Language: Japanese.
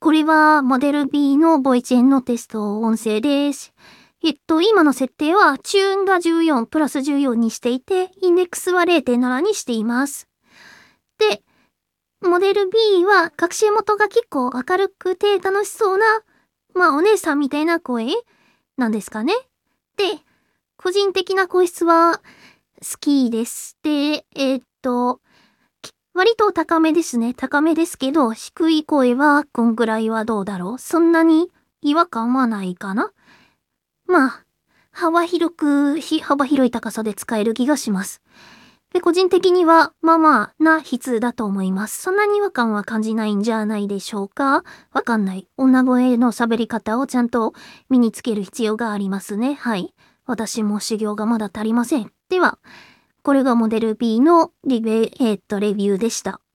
これはモデル B のボイチェンのテスト音声です。今の設定はチューンが14プラス14にしていて、インデックスは 0.7 にしています。で、モデル B は学習元が結構明るくて楽しそうな、お姉さんみたいな声なんですかね。で、個人的な声質は好きです。で、割と高めですね。高めですけど、低い声はこんぐらいはどうだろう。そんなに違和感はないかな。幅広い高さで使える気がします。で、個人的には、な質だと思います。そんなに違和感は感じないんじゃないでしょうか。わかんない。女声の喋り方をちゃんと身につける必要がありますね。はい。私も修行がまだ足りません。では、これがモデル B のレビューでした。